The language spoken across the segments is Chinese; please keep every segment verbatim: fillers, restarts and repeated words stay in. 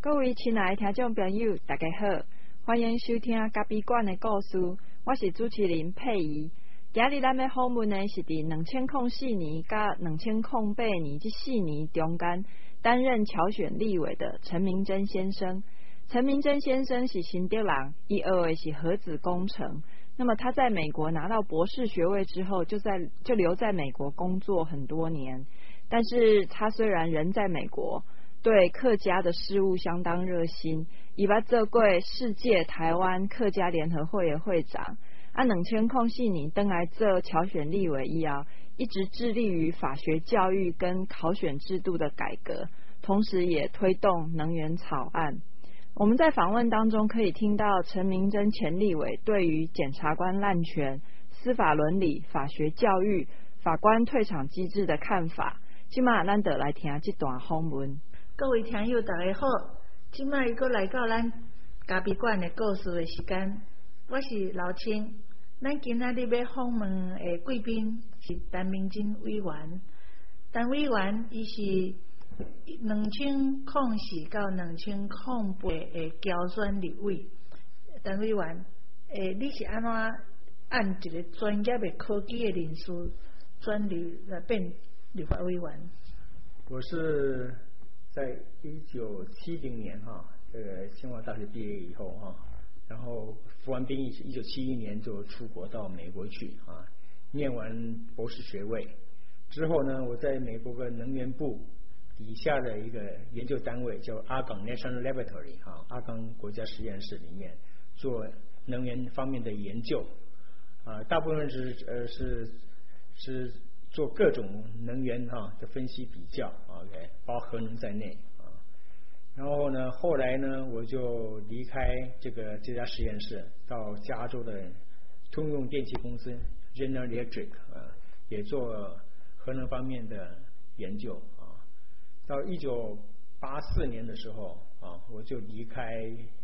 各位亲爱的听众朋友，大家好，欢迎收听咖啡馆的故事，我是主持人佩仪。今日咱要访问的是伫两千零四年甲两千零八年这四年中间担任侨选立委的陈明真先生。陈明真先生是新竹人，伊学的是核子工程。那么他在美国拿到博士学位之后，就在就留在美国工作很多年。但是他虽然人在美国，对客家的事务相当热心，伊捌做过世界台湾客家联合会的会长。啊，两千零四年登来做侨选立委以后，一直致力于法学教育跟考选制度的改革，同时也推动能源草案。我们在访问当中可以听到陈明真前立委对于检察官滥权、司法伦理、法学教育、法官退场机制的看法。今嘛咱就来听这段访问。 各位听友大家好，今嘛又来到咱咖啡馆的故事的时间，我是老青。咱今仔日要访问的贵宾是陈明真委员。陈委员伊是两千零四到两千零八的侨选立委。陈委员，诶，你是安怎按一个专业的科技的人士转入来变立法委员？ 我是在一九七零年哈，这个清华大学毕业以后哈，然后服完兵役，一九七一年就出国到美国去啊，念完博士学位之后呢，我在美国的能源部底下的一个研究单位叫阿冈 National Laboratory 啊，阿冈国家实验室里面做能源方面的研究啊，大部分是呃是是做各种能源哈的分析比较 ，OK， 包括核能在内啊。然后呢，后来呢，我就离开这个这家实验室，到加州的通用电气公司 General Electric 啊，也做核能方面的研究啊。到一九八四年的时候啊，我就离开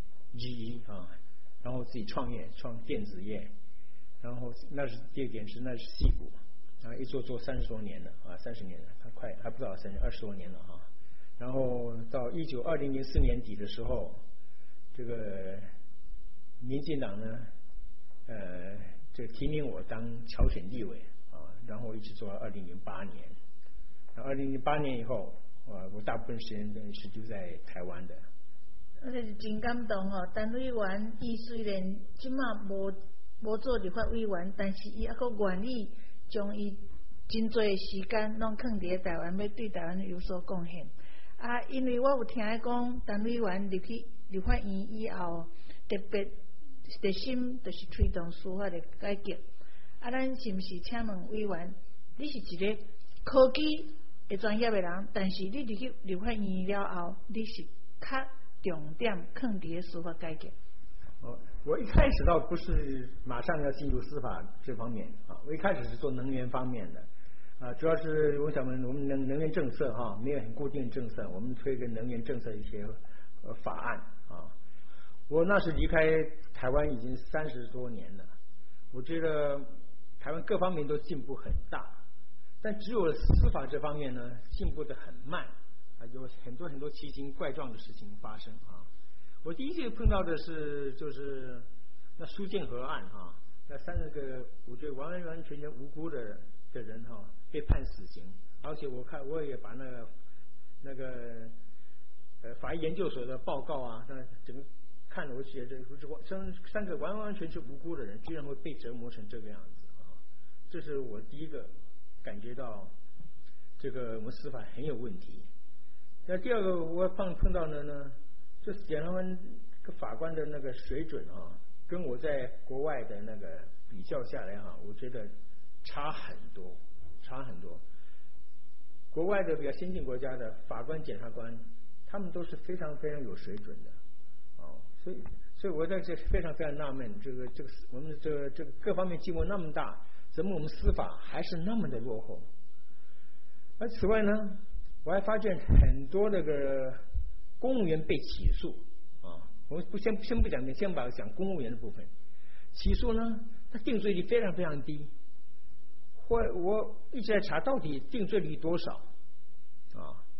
G E 啊，然后自己创业，创电子业。然后那是第二点是那是矽谷。啊，一做做三十多年了啊，三十年了，还快还不到三十二十多年了哈。然后到一九二零零四年底的时候，这个民进党呢，呃，这提名我当侨选立委啊，然后一直做到二零零八年。二零零八年以后，啊，我大部分时间是就在台湾的。 那是真感动哦，陈委员伊虽然即马无无做立法委员，但是伊还阁愿意将伊真多时间拢放伫台湾，要对台湾有所贡献。啊，因为我有听讲，陈委员入去立法院以后，特别热心就是推动司法的改革。啊，咱是毋是请问委员，你是一个科技的专业的人，但是你入去立法院了后，你是较重点放伫司法改革？ 哦，我一开始倒不是马上要进入司法这方面啊，我一开始是做能源方面的啊，主要是我想问我们能能源政策哈，没有很固定政策，我们推个能源政策一些呃法案啊。我那是离开台湾已经三十多年了，我觉得台湾各方面都进步很大，但只有司法这方面呢进步的很慢啊，有很多很多奇形怪状的事情发生啊。我第一次碰到的是就是那苏建和案啊，那三十个我觉得完完完全全无辜的的人哈、啊、被判死刑，而且我看我也把那个那个呃法医研究所的报告啊，那整个看了，我觉得三三个完完全全无辜的人居然会被折磨成这个样子啊，这是我第一个感觉到这个我们司法很有问题。那第二个我碰碰到的呢，就是检察官法官的那个水准啊，跟我在国外的那个比较下来啊，我觉得差很多，差很多。国外的比较先进国家的法官、检察官，他们都是非常非常有水准的，哦，所以所以我在这非常非常纳闷，这个这个我们这个这个各方面进步那么大，怎么我们司法还是那么的落后？而此外呢，我还发现很多那个公务员被起诉啊，我们不先先不讲，先把讲公务员的部分，起诉呢，他定罪率非常非常低。我我一直在查到底定罪率多少啊？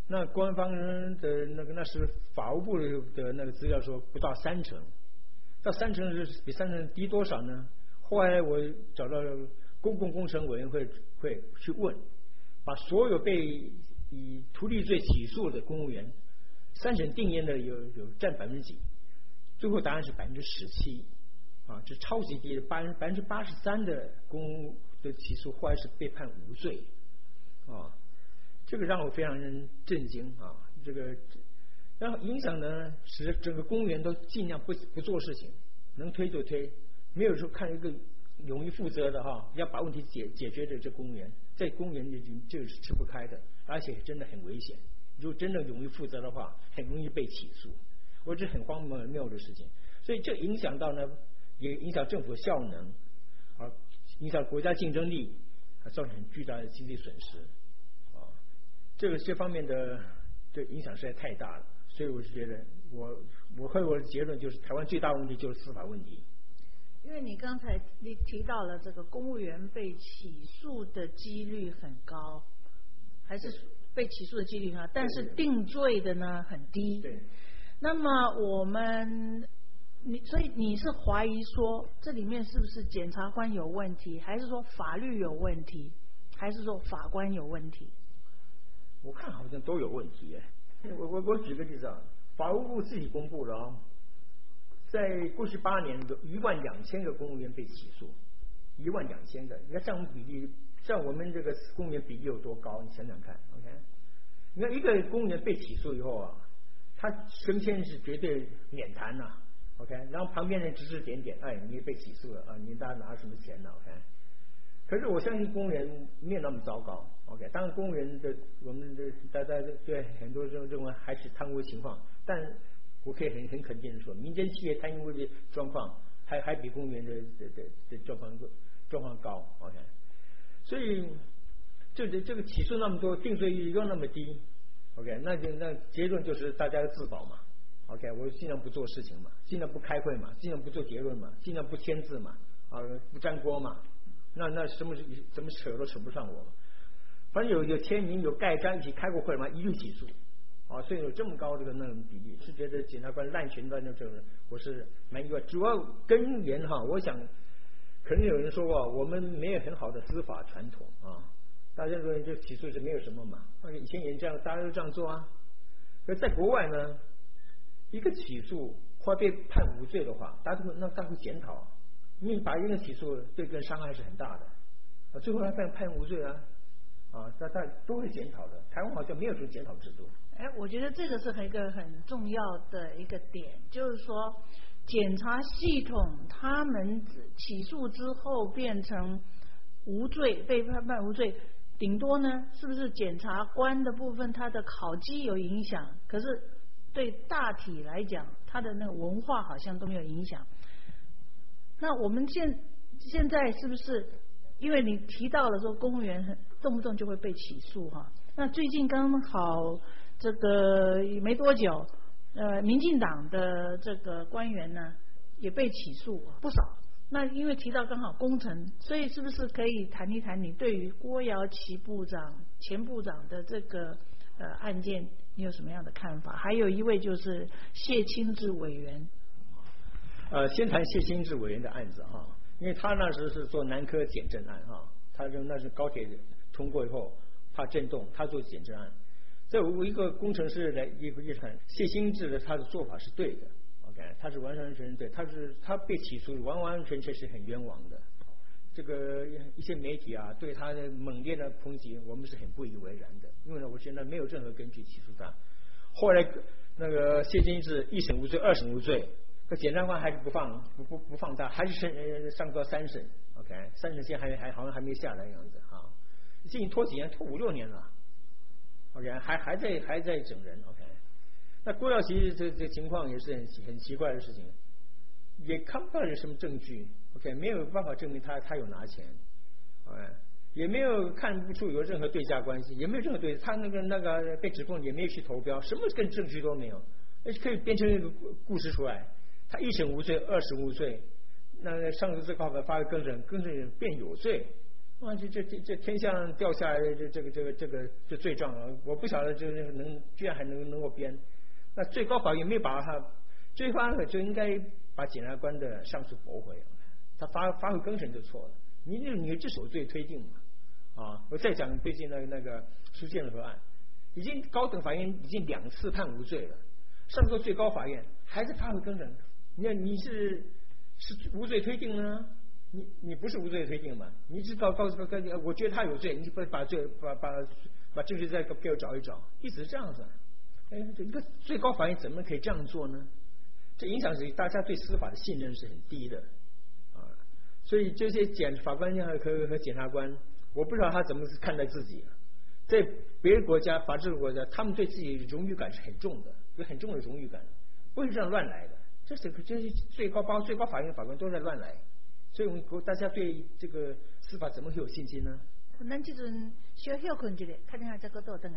那官方的那个那是法务部的那个资料说不到三成，到三成是比三成低多少呢？后来我找到公共工程委员会会去问，把所有被以图利罪起诉的公务员，三审定谳的有有占百分之几？最后答案是百分之十七，啊，这超级低的，百百分之八十三的公的起诉后来是被判无罪，啊。这个让我非常震惊啊！这个，然后影响呢，使整个公务员都尽量不不做事情，能推就推，没有说看一个勇于负责的哈，要把问题解解决的这公务员，在公务员就就是吃不开的，而且真的很危险。如果真的勇于负责的话，很容易被起诉，我这很荒谬的事情。所以这影响到呢，也影响政府效能，啊，影响国家竞争力，还造成很巨大的经济损失。这个这方面的这影响实在太大了，所以我是觉得我我和我的结论就是，台湾最大问题就是司法问题。 因为你刚才你提到了这个公务员被起诉的几率很高，还是被起诉的几率很高，但是定罪的呢很低。 对。 那么我们你所以你是怀疑说这里面是不是检察官有问题，还是说法律有问题，还是说法官有问题？ 我看好像都有问题耶。我我我举个例子啊，法务部自己公布了啊，在过去八年有一万两千个公务员被起诉，一万两千个，你看这样比例，像我们这个公务员比例有多高？你想想看 ，OK？ 你看一个公务员被起诉以后啊，他升迁是绝对免谈呐、啊、，OK？ 然后旁边人指指点点，哎，你被起诉了啊，你大家拿什么钱呢 ？OK？可是我相信公务员没有那么糟糕 ，OK？ 当然公务员的我们的大家对很多人认为还是贪污情况，但我可以很很肯定的说，民间企业贪污的状况还还比公务员的的的的状况状况高 ，OK？ 所以这个这个起诉那么多，定罪率又那么低 ，OK？ 那就那结论就是大家自保嘛 ，OK？ 我尽量不做事情嘛，尽量不开会嘛，尽量不做结论嘛，尽量不签字嘛，啊，不沾锅嘛。那那什么怎么扯都扯不上我，反正有有签名有盖章一起开过会嘛，一律起诉啊，所以有这么高这个那种比例，是觉得检察官滥权的那种，我是蛮意外。主要根源哈，我想可能有人说过，我们没有很好的司法传统啊，大家说就起诉是没有什么嘛，以前也这样，大家都这样做啊。可是在国外呢，一个起诉或被判无罪的话，大家都那大家会检讨。因为把一个起诉对个人伤害是很大的，啊，最后还判判无罪啊，啊，大家都会检讨的。台湾好像没有这种检讨制度。 哎，我觉得这个是一个很重要的一个点，就是说，检察系统他们起诉之后变成无罪，被判判无罪，顶多呢，是不是检察官的部分他的考绩有影响？可是对大体来讲，他的那个文化好像都没有影响。那我们现现在是不是因为你提到了说公务员动不动就会被起诉哈？那最近刚好这个没多久，呃，民进党的这个官员呢也被起诉不少。那因为提到刚好工程，所以是不是可以谈一谈你对于郭瑶琪部长前部长的这个呃案件，你有什么样的看法？还有一位就是谢清志委员。 呃，先谈谢清志委员的案子哈，因为他那时是做南科检震案哈，他就那是高铁通过以后怕震动，他做检震案。这我一个工程师来一一看，谢清志的他的做法是对的 ，OK， 他是完完全全对，他是他被起诉完完全全是很冤枉的。这个一些媒体啊对他的猛烈的抨击，我们是很不以为然的，因为呢，我觉得没有任何根据起诉他。后来那个谢清志一审无罪，二审无罪。检察官还是不放不不不放他，还是上上到三审 ，OK， 三审现在还还好像还没下来的样子哈，已经拖几年，拖五六年了 ，OK， 还还在还在整人 ，OK， 那郭耀琪这这情况也是很很奇怪的事情，也看不到有什么证据 ，OK， 没有办法证明他他有拿钱 ，OK， 也没有看不出有任何对价关系，也没有任何对，他那个那个被指控也没有去投标，什么跟证据都没有，那可以编成一个故事出来。他一审无罪，二审无罪，那上诉最高法发的更审，更审变有罪哇，这这这这天上掉下来的这这个这个这个这罪状啊，我不晓得这个能居然还能能够编。那最高法院没有把他，最高法院就应该把检察官的上诉驳回，他发发挥更审就错了。你那你这首罪推定嘛？啊，我再讲最近那个那个苏建和案，已经高等法院已经两次判无罪了，上诉最高法院还是发挥更审。你看你是是无罪推定呢？你你不是无罪推定嘛？你是告告诉告，我觉得他有罪，你把把罪把把把证据再给我找一找，意思是这样子。哎，这一个最高法院怎么可以这样做呢？这影响是大家对司法的信任是很低的啊。所以这些检法官和和和检察官，我不知道他怎么看待自己。在别的国家法治国家，他们对自己荣誉感是很重的，有很重的荣誉感，不会这样乱来的。这是这些最高包最高法院法官都在乱来。所以我们大家对这个司法怎么会有信心呢？ 咱这阵小休困一下，看等下再搁倒转来。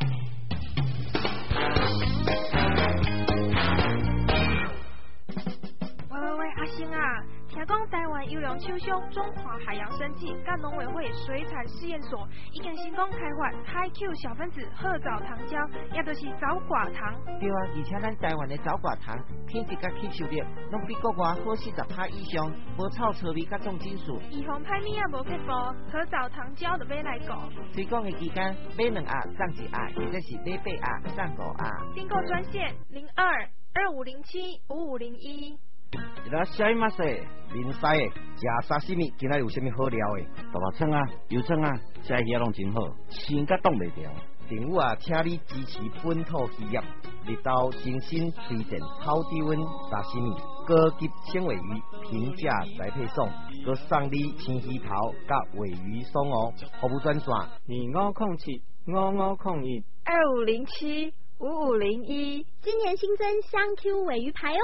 喂喂喂，阿星啊，听讲台湾优良厂商中华海洋生技甲农委会水产试验所已经成功开发海 Q 小分子褐藻糖胶，也就是藻寡糖。 对啊，而且咱台湾的藻寡糖品质甲吸收率拢比国外好四十趴以上，无臭臭味甲重金属。 预防歹物也无撇步，褐藻糖胶就买来购。 推广的期间，买两盒送一盒，或者是买八盒送五盒。 订购专线零二二五零七五五零一。 いらっしゃいませ，林西的食沙西米，今仔有啥物好料的？大肉肠啊，油肠啊，这些拢真好，鲜甲冻袂掉。朋友啊，请你支持本土企业，日到精心推荐超低温沙西米，高级纤维鱼，平价宅配送，佮送你青鱼头甲尾鱼松哦。服务专线：二五空七五五空一二五零七五五零一。 今年新增香 Q 尾鱼排哦。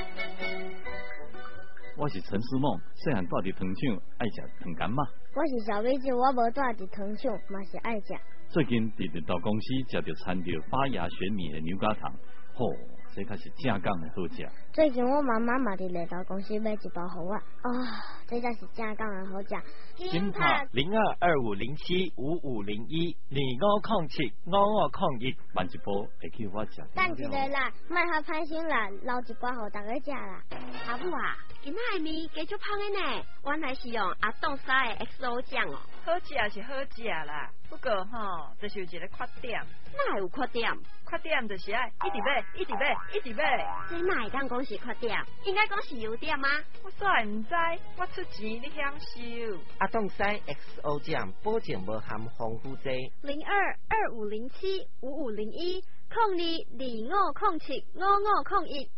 我是陈思梦，细汉住伫糖厂，爱食糖干嘛？ 我是小妹子，我无住伫糖厂，嘛是爱食。 最近伫日到公司食着掺着发芽玄米的牛轧糖，吼、哦，这可是正港的好食。 最近我妈妈嘛伫日到公司买一包互我，啊，这才是正港的好食。 金帕零二二五零七五五零一二五空七五五空一，买一包会去我食。 等一下啦，莫遐歹心啦，留一寡互大家食啦。 阿母啊，今仔的面加足芳的呢，原来是用阿冻沙的 X O 酱哦。 好食是好食啦，不过吼，就是有一个缺点。 哪有缺点？ 缺点就是爱一直买，一直买，一直买。 这哪会当讲是缺点？应该讲是优点吗？ 我煞会唔知，我出钱你享受。 阿冻西 X O 酱保证无含防腐剂。 零二二五零七五五零一空二二五空七五五空一。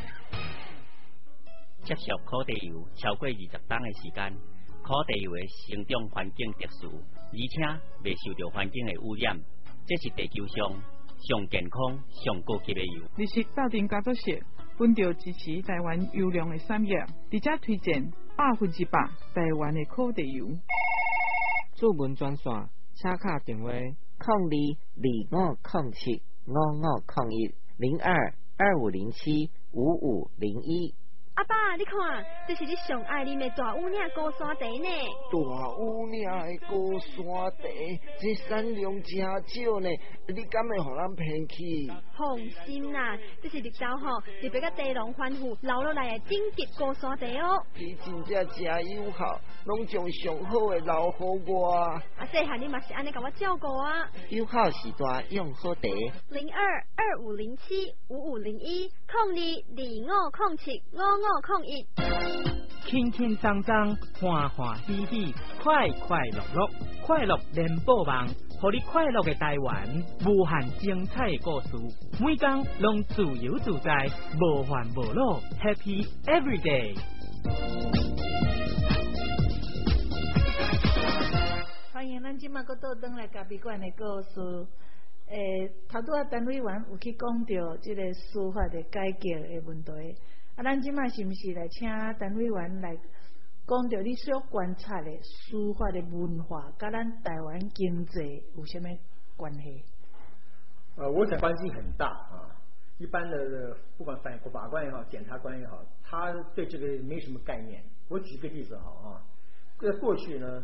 接受可地油超过二十档的时间，可地油的生长环境特殊，而且未受到环境的污染，这是地球上上健康、上高级的油。 日式斗阵工作室本着支持台湾优良的产业，直接推荐百分之百台湾的可地油。 注文专线：车卡电话：空二二五空七五五空一零二二五零七五五零一。 阿爸，你看，这是你上爱啉的大乌岭高山茶呢。 大乌岭的高山茶，这产量真少呢，你敢会互咱骗去？ 放心啦，这是日头吼，特别甲地龙欢呼留落来的顶级高山茶哦。 你真正真友好，拢将上好的留互我。 啊，细汉你嘛是安尼甲我照顾啊。 友好时代用好茶。 零二二五零七五五零一空二二五空七五五空一。 轻轻松松，欢欢喜喜，快快乐乐，快乐联播网，互你快乐的台湾，无限精彩的故事，每天拢自由自在，无烦无恼 ，Happy Everyday。 欢迎咱今麦搁倒转来咖啡馆的故事。诶，头拄啊单位员有去讲到即个司法的改革的问题。啊，咱即卖是毋是来请单位员来讲到你所观察的司法的文化，甲咱台湾经济有什么关系？ 呃，我想关系很大啊。一般的不管法法官也好，检察官也好，他对这个没什么概念。我举个例子好啊，在过去呢，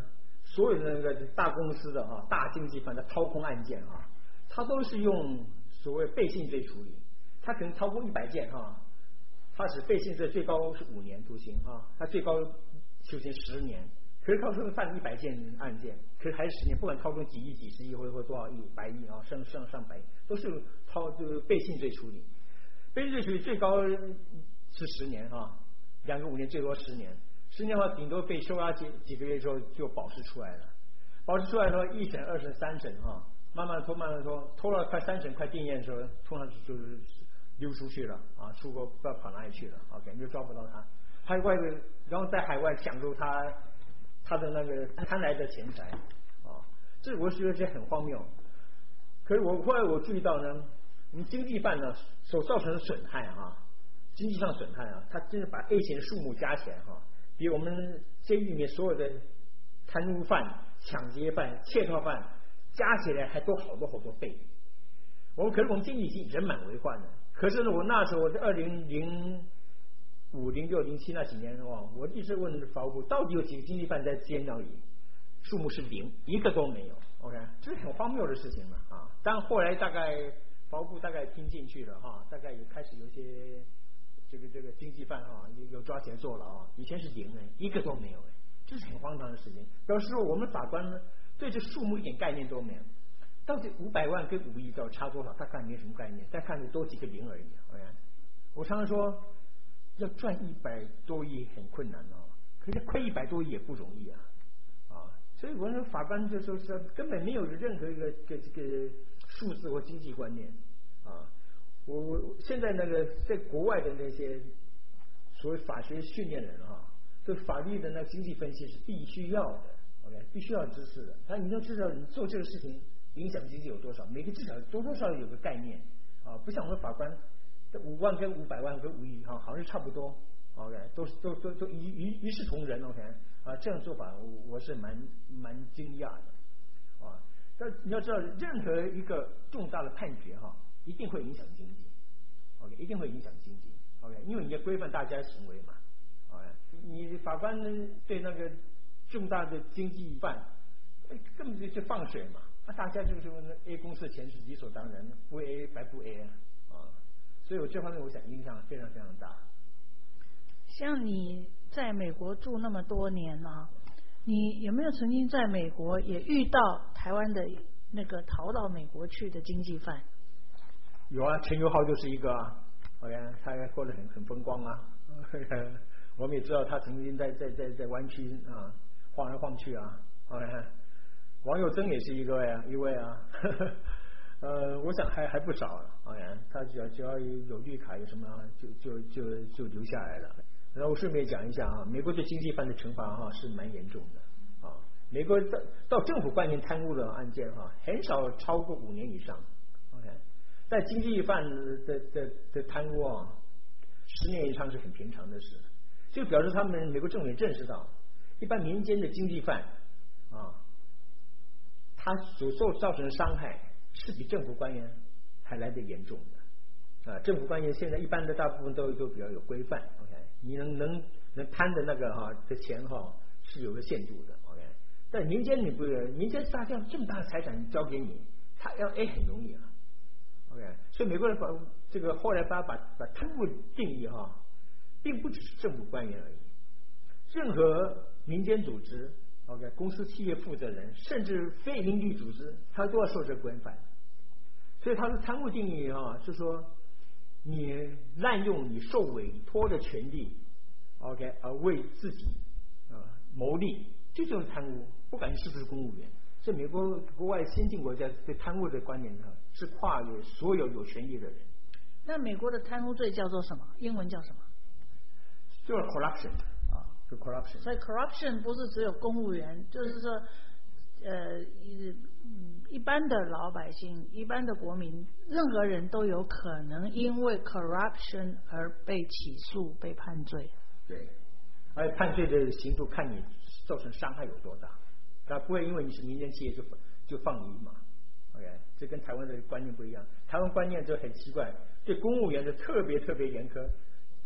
所有的那个大公司的啊大经济犯的掏空案件啊，他都是用所谓背信罪处理，他可能超过一百件哈、啊，他是背信罪最高是五年徒刑啊，他最高囚刑十年，可是他说犯一百件案件，可是还是十年，不管操纵几亿、几十亿或者或多少亿、百亿啊，上上上百亿，都是操就是背信罪处理，背信罪处理最高是十年啊，两个五年最多十年，十年的话顶多被收押几几个月之后就保释出来了，保释出来的话一审、二审、三审啊，慢慢拖，慢慢拖，拖了快三审快定验的时候，通常就是溜出去了啊，出国不知道跑哪里去了 ，OK， 就抓不到他。海外的，然后在海外享受他他的那个贪来的钱财啊，这我觉得这很荒谬。可是我后来我注意到呢，我们经济犯呢所造成的损害啊，经济上损害啊，他真的把 A 钱的数目加起来哈、啊，比我们监狱里面所有的贪污犯、抢劫犯、窃盗犯加起来还多好多好多倍。我们可是我们经济已经人满为患了，可是呢，我那时候我在二零零五、零六、零七那几年哦，我一直问法务部到底有几个经济犯在监牢里，数目是零，一个都没有。OK， 这是很荒谬的事情嘛啊！但后来大概法务部大概听进去了哈，大概也开始有些这个这个经济犯哈有有抓起来坐牢啊，以前是零呢，一个都没有哎，这是很荒唐的事情。表示说我们法官呢对这数目一点概念都没有，到底五百万跟五亿到底差多少？他看没什么概念，再看的多几个零而已。OK， 我常常说。要赚一百多亿很困难哦，可是亏一百多亿也不容易啊啊！所以我说法官就说是根本没有任何一个个这个数字或经济观念啊。我我现在那个在国外的那些所谓法学训练人啊，对法律的那经济分析是必须要的 ，OK， 必须要知识的。他你要知道你做这个事情影响经济有多少，每个至少多多少少有个概念啊，不像我们法官。这五万跟五百万跟五亿哈，好像是差不多 ，OK， 都都都都一一一视同仁 ，OK， 啊，这样做法我我是蛮蛮惊讶的，啊，但你要知道，任何一个重大的判决哈，一定会影响经济 ，OK， 一定会影响经济 ，OK， 因为你要规范大家行为嘛 ，OK， 你法官对那个重大的经济犯，根本就就放水嘛，那、啊、大家就是说 A 公司的钱是理所当然，不 A 白不 A 啊。所以我这方面我想影响非常非常大。 像你在美国住那么多年啊，你有没有曾经在美国也遇到台湾的那个逃到美国去的经济犯？ 有啊，陈友豪就是一个啊，好像他过得很很风光啊。我们也知道他曾经在在在在湾区啊晃来晃去啊。好像王佑珍也是一个呀，一位啊。呃，我想还还不少，好像他只要只要有绿卡有什么，就就就就留下来了。然后我顺便讲一下啊，美国对经济犯的惩罚哈是蛮严重的啊。美国到到政府官员贪污的案件哈，很少超过五年以上。OK， 在经济犯的的的贪污啊，十年以上是很平常的事，就表示他们美国政府也认识到，一般民间的经济犯啊，他所受造成的伤害。是比政府官员还来得严重的啊！政府官员现在一般的大部分都都比较有规范 ，OK， 你能能能贪的那个哈的钱哈是有个限度的 ，OK。但民间你不，民间大家这么大的财产交给你，他要 A 很容易啊 ，OK。所以美国人把这个后来把把把贪污定义哈，并不只是政府官员而已，任何民间组织。OK， 公司企业负责人，甚至非营利组织，他都要受这规范。所以他的贪污定义啊，是说你滥用你受委托的权利 ，OK， 而为自己啊、呃、谋利，这就是贪污，不管你是不是公务员。所以美国国外先进国家对贪污的观念呢，是跨越所有有权利的人。 那美国的贪污罪叫做什么？英文叫什么？ 就是 corruption。是 corruption， 所以 corruption 不是只有公务员，就是说，呃，一般的老百姓、一般的国民，任何人都有可能因为 corruption 而被起诉、被判罪。 对，而且判罪的刑度看你造成伤害有多大，他不会因为你是民间企业就就放你嘛。OK， 这跟台湾的观念不一样，台湾观念就很奇怪，对公务员就特别特别严苛。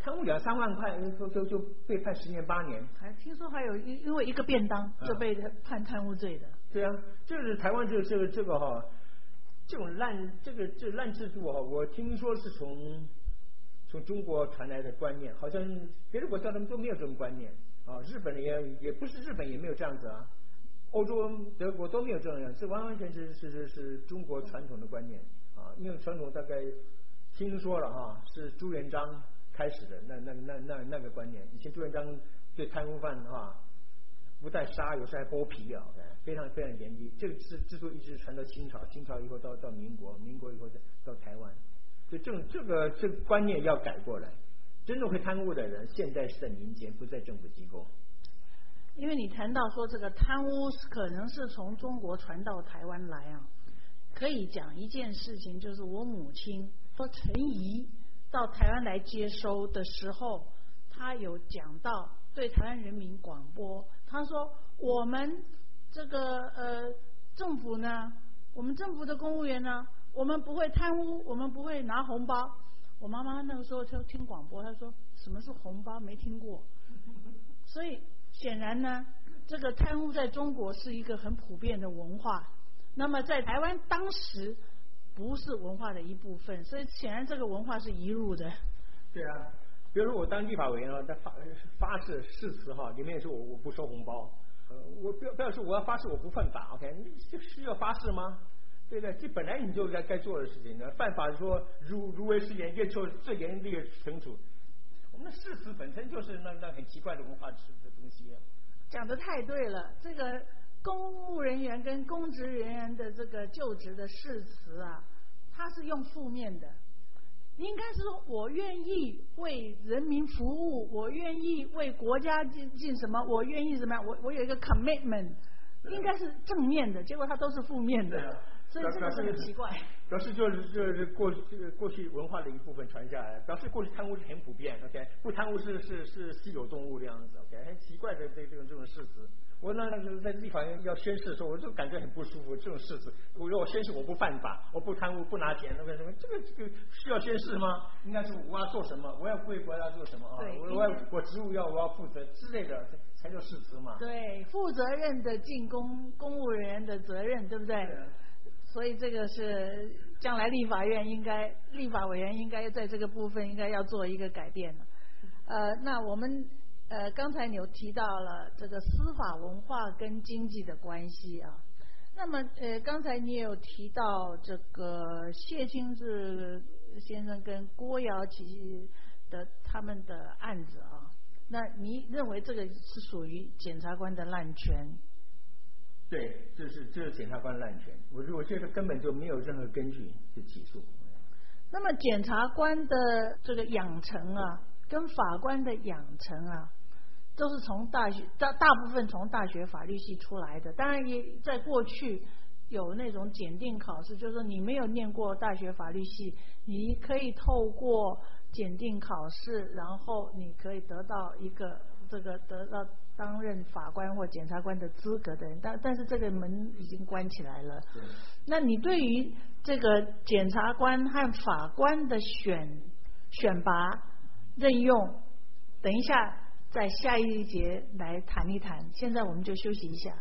贪污两三万块，就就就被判十年八年。 还听说还有因因为一个便当就被判贪污罪的。 嗯、对啊，就是台湾这个这个这个哈，这种烂这个这烂制度哈，我听说是从从中国传来的观念，好像别的国家他们都没有这种观念啊，日本也也不是日本也没有这样子啊。欧洲、德国都没有这样，这完完全全是是是中国传统的观念啊。因为传统大概听说了哈，是朱元璋开始的那那那那那个观念。以前朱元璋对贪污犯啊，不但杀，有时还剥皮啊，非常非常严厉。这个制制度一直传到清朝，清朝以后到到民国，民国以后到台湾。所以这种这个这个观念要改过来。真正会贪污的人，现在是在民间，不在政府机构。 因为你谈到说这个贪污可能是从中国传到台湾来啊，可以讲一件事情，就是我母亲说陈仪到台湾来接收的时候，她有讲到对台湾人民广播，她说我们这个呃政府呢，我们政府的公务员呢，我们不会贪污，我们不会拿红包。我妈妈那个时候就听广播，她说什么是红包没听过，所以显然呢，这个贪污在中国是一个很普遍的文化，那么在台湾当时不是文化的一部分，所以显然这个文化是移入的。 对啊，比如说我当立法委员啊，在发发誓誓词哈，里面说我我不收红包，呃，我不要不要说我要发誓我不犯法 ，OK， 这需要发誓吗？对不对？这本来你就该该做的事情呢。犯法说如如违誓言，要求最严厉的惩处。我们的誓词本身就是那那很奇怪的文化的东西。 讲得太对了，这个公务人员跟公职人员的这个就职的誓词啊，它是用负面的，应该是说我愿意为人民服务，我愿意为国家进进什么，我愿意怎么样，我我有一个 commitment， 应该是正面的，结果它都是负面的，所以这个是很奇怪。 表示就是就是过这个过去文化的一部分传下来，表示过去贪污是很普遍 ，OK， 不贪污是是是稀有动物这样子 ，OK， 很奇怪的这这种这种誓词。我那个在立法院要宣誓的时候，我就感觉很不舒服。这种誓词，我说我宣誓我不犯法，我不贪污，不拿钱，那个什么，这个这个需要宣誓吗？应该是我要做什么，我要为国家做什么啊？我我要我职务要我要负责之类的，才叫誓词嘛。 对，负责任的尽公公务人员的责任，对不对？对，所以这个是将来立法院应该立法委员应该在这个部分应该要做一个改变了。呃，那我们呃刚才你有提到了这个司法文化跟经济的关系啊。那么呃刚才你也有提到这个谢清志先生跟郭瑶琪的他们的案子啊，那你认为这个是属于检察官的滥权？ 对，这是这是检察官滥权，我我觉得根本就没有任何根据去起诉。 那么检察官的这个养成啊，跟法官的养成啊，都是从大学大大部分从大学法律系出来的。当然也在过去有那种检定考试，就是说你没有念过大学法律系，你可以透过检定考试，然后你可以得到一个这个得到担任法官或检察官的资格的人，但但是这个门已经关起来了。那你对于这个检察官和法官的选选拔任用，等一下在下一节来谈一谈。现在我们就休息一下。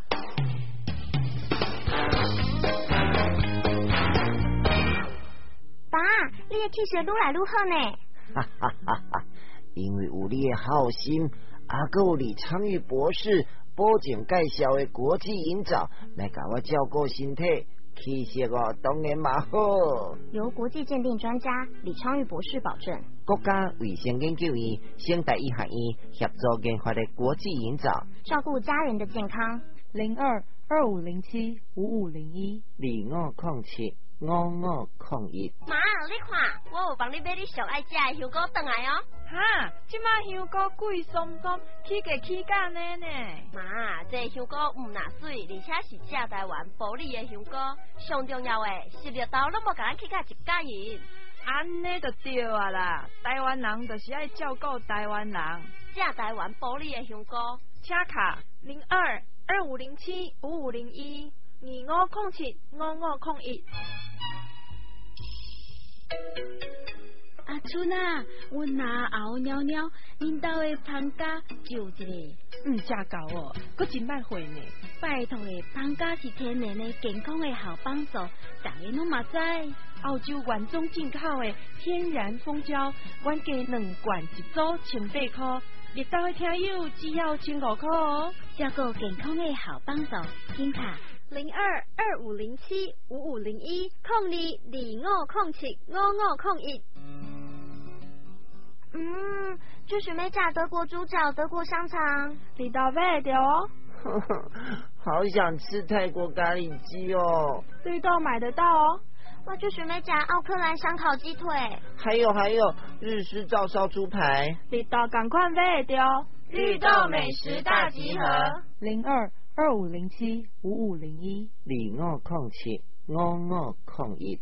爸，你的气色愈来愈好呢。 哈哈哈哈！因为有你的好心。啊，还有你参与博士保证介绍的国际营造来给我照顾身体，气色哦当然嘛好。 由国际鉴定专家李昌钰博士保证， 国家卫生研究院、省大医学院协助研发的国际营造， 照顾家人的健康。 零二二五零七五五零一二五零七五五零一。 妈，你看，我有帮你买你上爱食的香菇回来哦。 哈，这马香菇贵松松，起价起价呢呢。 妈，这香菇唔那水，而且是正台湾保利的香菇，上重要的，食了豆拢无甲咱起价一家人。 安尼就对啊啦，台湾人就是爱照顾台湾人。 正台湾保利的香菇， 车卡零二二五零七五五零一二五零七五五零一。 啊， 阿春啊，阮拿后尿尿，恁兜的芳家就一个。 嗯，真够哦，佫真歹回呢。 拜托诶，芳家是天然的健康的好帮助，大家拢嘛知。 澳洲原装进口的天然蜂胶，原价两罐一组，千八块。热岛的听友只要千五块哦。 照顾健康的好帮助，请卡零二二五零七五五零一空二二五空七五五空一。 嗯，就想要炸德国猪脚、德国香肠， 你到买得哦。 好想吃泰国咖喱鸡哦。 绿豆买得到哦。 我就想要炸奥克兰香烤鸡腿， 还有还有日式照烧猪排。 你到赶快买得哦。 绿豆美食大集合， 零二二五零七五五零一二五空七五五空一。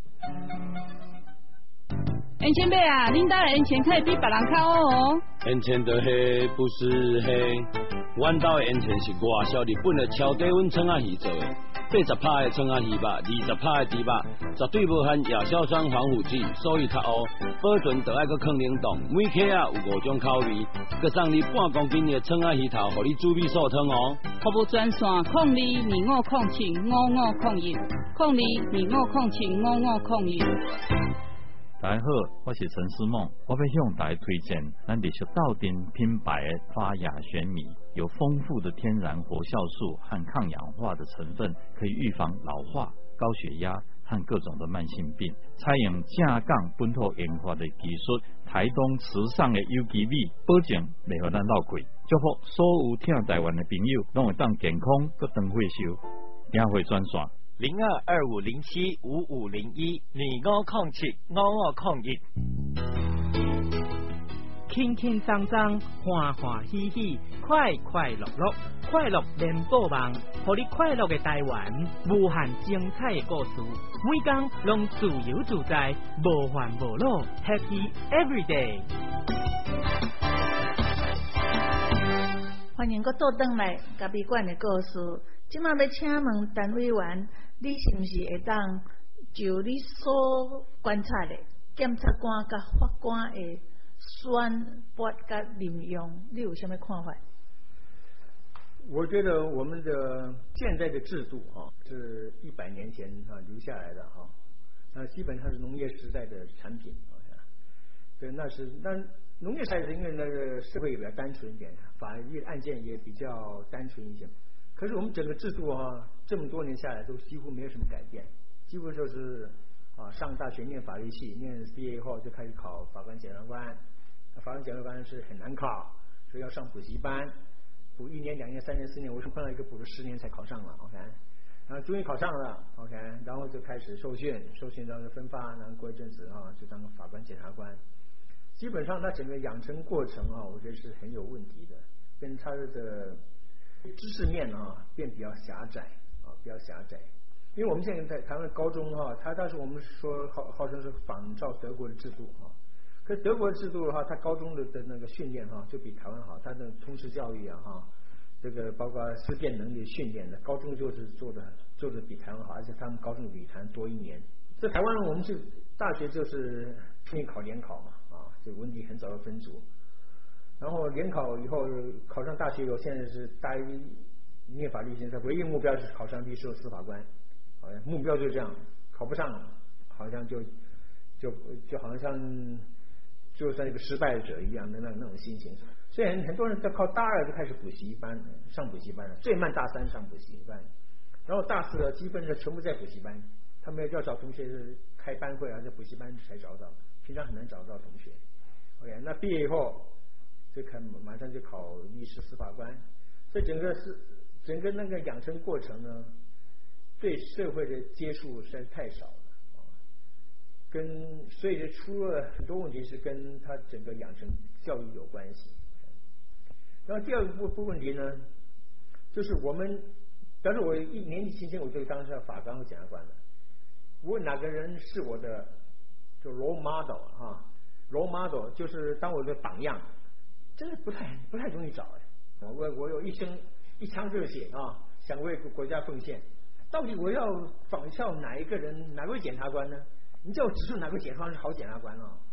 烟钱买啊，恁家的烟钱可以比别人较好哦。 烟钱的黑不是黑，阮家的烟钱是外销日本的超低温葱仔鱼做的，八十趴的葱仔鱼肉，二十趴的猪肉，绝对无含亚硝酸防腐剂，所以较乌。保存就爱搁放冷冻，每克啊有五种口味，搁送你半公斤的葱仔鱼头，互你煮米素汤哦。 服务专线：空二二五空七五五空一，空二二五空七五五空一。 大家好，我是陈思梦，我要向大家推荐咱历史到店品牌的发芽玄米，有丰富的天然活酵素和抗氧化的成分，可以预防老化、高血压和各种的慢性病。采用正港本土研发的技术，台东慈上的有机米，保证袂互咱落贵。祝福所有听台湾的朋友，拢会当健康佮长寿寿。领会专线。 零二二五零七五五零一二五空七五五空一， 轻轻松松，欢欢喜喜，快快乐乐，快乐联播网，互你快乐的台湾，无限精彩的故事，每天拢自由自在，无烦无恼 ，Happy Every Day。 欢迎搁倒转来咖啡馆的故事，即马要请问陈委员。你是不是会当就你所观察的检察官甲法官的选拔甲任用，你有什么看法？ 我觉得我们的现在的制度啊，是一百年前啊留下来的哈，那基本上是农业时代的产品啊。对，那是那农业时代是因为那个社会也比较单纯一点，法律案件也比较单纯一些。可是我们整个制度哈、啊，这么多年下来都几乎没有什么改变，几乎就是啊上大学念法律系，念 C A 后就开始考法官检察官，法官检察官是很难考，所以要上补习班，补一年、两年、三年、四年，我是碰到一个补了十年才考上了 ，OK， 然后终于考上了 ，OK， 然后就开始受训，受训然后分发，然后过一阵子啊就当法官检察官，基本上他整个养成过程啊，我觉得是很有问题的，跟他的知识面啊变比较狭窄啊，比较狭窄。因为我们现在在台湾高中哈、啊，它当时我们说号号称是仿照德国的制度啊，可是德国的制度的话，它高中的的那个训练哈、啊，就比台湾好，它的通识教育啊哈，这个包括思辨能力训练的，高中就是做的做的比台湾好，而且他们高中比台湾多一年。在台湾我们是大学就是拼命考联考嘛啊，这个问题很早就分组。然后联考以后考上大学以后，现在是大一念法律，现在唯一目标就是考上律师和司法官，好像目标就这样，考不上好像就就就好像就像一个失败者一样的那那种心情。所以很很多人在靠大二就开始补习班，上补习班了，最慢大三上补习班，然后大四基本上全部在补习班，他们要找同学是开班会啊，在补习班才找到，平常很难找到同学。OK， 那毕业以后。就看马上就考律师、司法官，所以整个是整个那个养成过程呢，对社会的接触实在是太少了，跟所以就出了很多问题，是跟他整个养成教育有关系。然后第二个部部问题呢，就是我们，比方说我一年纪轻轻我就当上法官和检察官了，我哪个人是我的就 role model 啊 ，role model 就是当我的榜样。真的不太不太容易找哎，我我有一生一腔热血啊，想为国家奉献。到底我要仿效哪一个人，哪位检察官呢？你叫我指出哪个检察官是好检察官啊？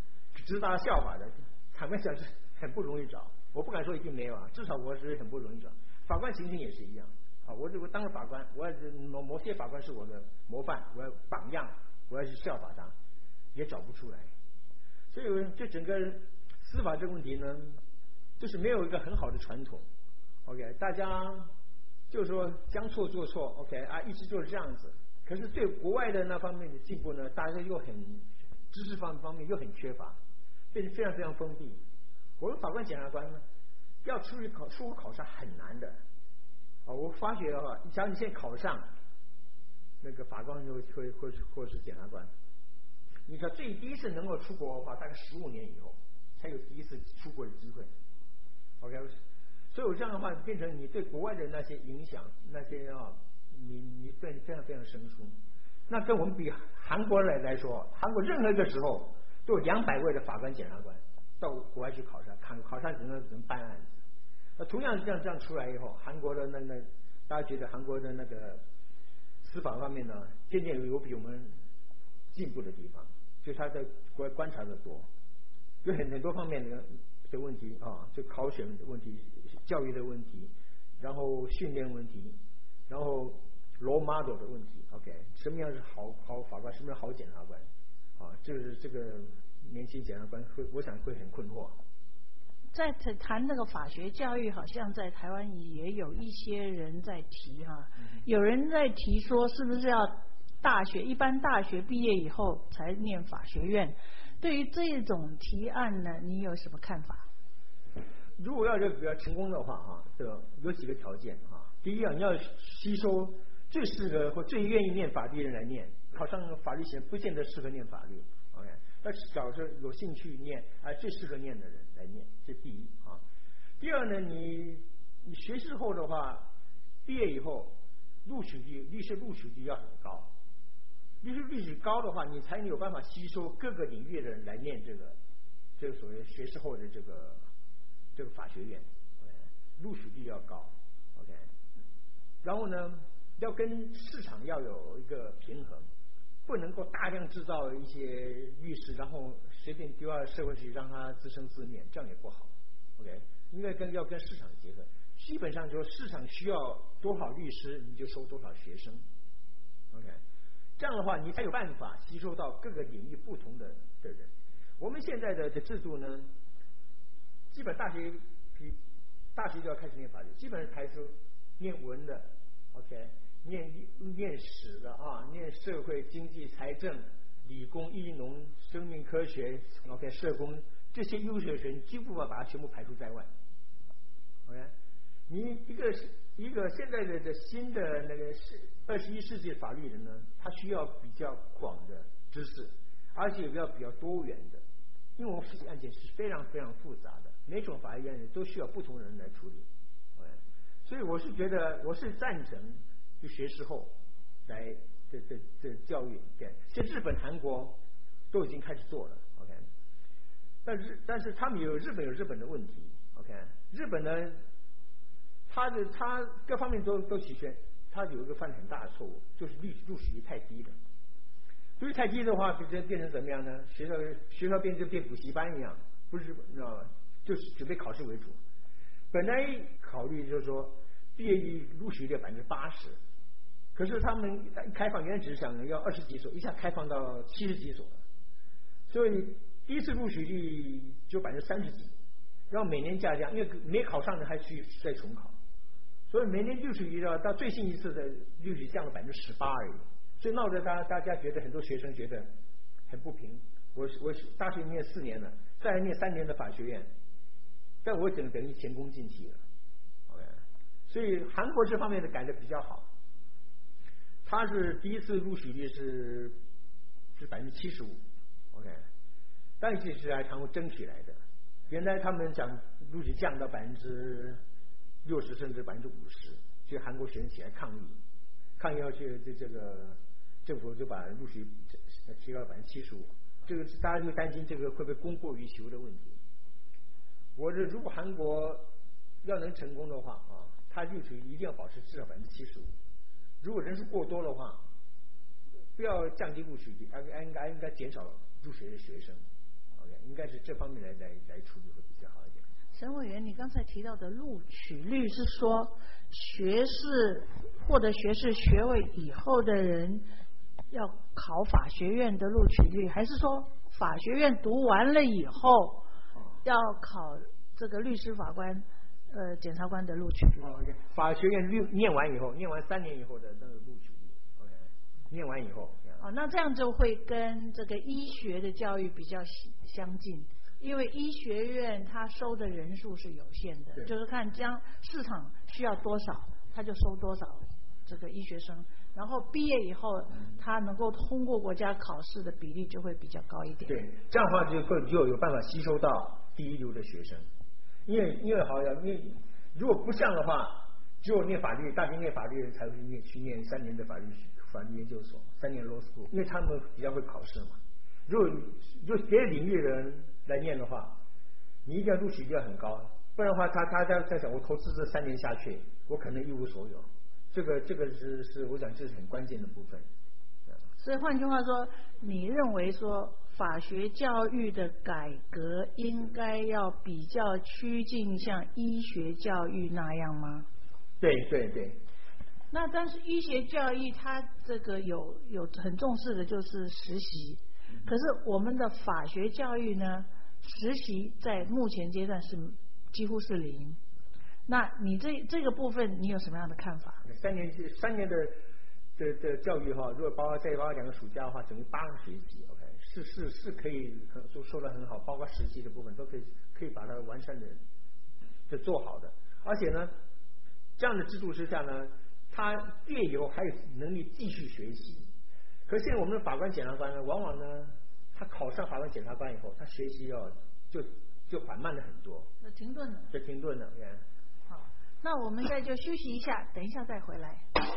直达效法的，坦白讲是很不容易找。我不敢说一定没有啊，至少我是很不容易找。法官情形也是一样。啊，我我当了法官，我要某某些法官是我的模范，我要榜样，我要去效法他，也找不出来。所以这整个司法这个问题呢，就是没有一个很好的传统。OK， 大家就是说将错做错 ，OK 啊，一直就是这样子。可是对国外的那方面的进步呢，大家又很知识方方面又很缺乏，变得非常非常封闭。我们法官、检察官呢，要出去考出国考察很难的。啊，我发觉的话，假如你现在考上那个法官会会或是或是检察官，你知道最第一次能够出国的话，大概十五年以后才有第一次出国的机会。OK， 所以我这样的话变成你对国外的那些影响，那些啊，你你对非常非常生疏。那跟我们比韩国来来说，韩国任何一个时候都有两百位的法官、检察官到国外去考察，考考察只能只能办案子。那同样这样这样出来以后，韩国的那那大家觉得韩国的那个司法方面呢，渐渐有比我们进步的地方，就他在国外观察的多，有很很多方面的的问题啊，就考选的问题、教育的问题，然后训练问题，然后 role model 的问题。OK， 什么样是好好法官，什么样好检察官啊？这个是这个年轻检察官会，我想会很困惑。 在谈那个法学教育，好像在台湾也有一些人在提哈，有人在提说，是不是要大学一般大学毕业以后才念法学院？对于这种提案呢，你有什么看法？ 如果要这个比较成功的话啊，这个有几个条件啊。第一啊，你要吸收最适合或最愿意念法律的人来念，考上法律系不见得适合念法律。OK， 要找着有兴趣念啊最适合念的人来念，这第一啊。第二呢，你你学士后的话，毕业以后录取率律师录取率要很高，律师录取高的话，你才能有办法吸收各个领域的人来念这个这个所谓学士后的这个这个法学院，录取率要高。OK， 然后呢，要跟市场要有一个平衡。不能够大量制造一些律师，然后随便丢到社会去让他自生自灭，这样也不好。OK， 应该跟要跟市场结合，基本上就是市场需要多少律师，你就收多少学生。OK， 这样的话你才有办法吸收到各个领域不同的的人。我们现在的的制度呢，基本大学比大学就要开始念法律，基本上还是念文的。OK。念念史的啊，念社会、经济、财政、理工、医农、生命科学 ，OK， 社工这些优秀学生，几乎要把它全部排除在外。OK， 你一个一个现在的的新的那个是二十一世纪法律人呢，他需要比较广的知识，而且也要比较多元的，因为我们实际案件是非常非常复杂的，每种法律案件都需要不同人来处理。OK， 所以我是觉得我是赞成。就学士后来这这这教育，对，像日本、韩国都已经开始做了 ，OK。但是但是他们有日本有日本的问题 ，OK。日本呢，他的他各方面都都齐全，他有一个犯很大的错误，就是录录取率太低了。录取太低的话，就变成怎么样呢？学校学校变成变补习班一样，不是你知道吗？就是准备考试为主。本来考虑就是说毕业率录取率百分之八十。可是他们一开放，原来只是想要二十几所，一下开放到七十几所了，所以第一次录取率就百分之三十几，然后每年下降，因为没考上的还去再重考，所以每年录取率到最新一次的录取降了百分之十八而已，所以闹得大大家觉得很多学生觉得很不平。我我大学念四年了，再来念三年的法学院，但我只能等于前功尽弃了。OK， 所以韩国这方面的改的比较好。他是第一次录取率是是百分之七十五 ，OK， 但是是还常争取来的。原来他们讲录取降到百分之六十甚至百分之五十，所以韩国学生起来抗议，抗议要去这这个政府就把录取提高到百分之七十五，这个大家就担心这个会不会供过于求的问题。我是如果韩国要能成功的话啊，他录取一定要保持至少百分之七十五。如果人数过多的话，不要降低录取率，应该应该应该减少入学的学生 ，OK， 应该是这方面来来来处理会比较好一点。 沈委员，你刚才提到的录取率是说学士获得学士学位以后的人要考法学院的录取率，还是说法学院读完了以后要考这个律师、法官、呃检察官的录取率？ 哦 ，OK， 法学院念念完以后，念完三年以后的那个录取率 ，OK， 念完以后。 哦，那这样就会跟这个医学的教育比较相近。因为医学院它收的人数是有限的，就是看将市场需要多少，它就收多少这个医学生，然后毕业以后，他能够通过国家考试的比例就会比较高一点。 对，这样的话就会就有办法吸收到第一流的学生，因为因为好像因为如果不像的话，只有念法律，大学念法律人才会念去念三年的法律法律研究所，三年 law school， 因为他们比较会考试嘛。如果如果别的领域的人来念的话，你一定要录取率要很高，不然的话，他他在在想，我投资这三年下去，我可能一无所有。这个这个是是我想这是很关键的部分。 所以换句话说，你认为说法学教育的改革应该要比较趋近像医学教育那样吗？ 对对对。 那但是医学教育它这个有有很重视的就是实习。可是我们的法学教育呢，实习在目前阶段是几乎是零。那你这这个部分你有什么样的看法？ 三年三年的的的教育哈，如果包括再包括两个暑假的话，整个八个学期 ，OK， 是是是可以都说得很好，包括实习的部分都可以可以把它完善的就做好的。而且呢，这样的制度之下呢，他毕业以后还有能力继续学习。可是现在我们的法官、检察官呢，往往呢，他考上法官、检察官以后，他学习要就就缓慢了很多， 就停顿了， 就停顿了。 好，那我们现在就休息一下，等一下再回来。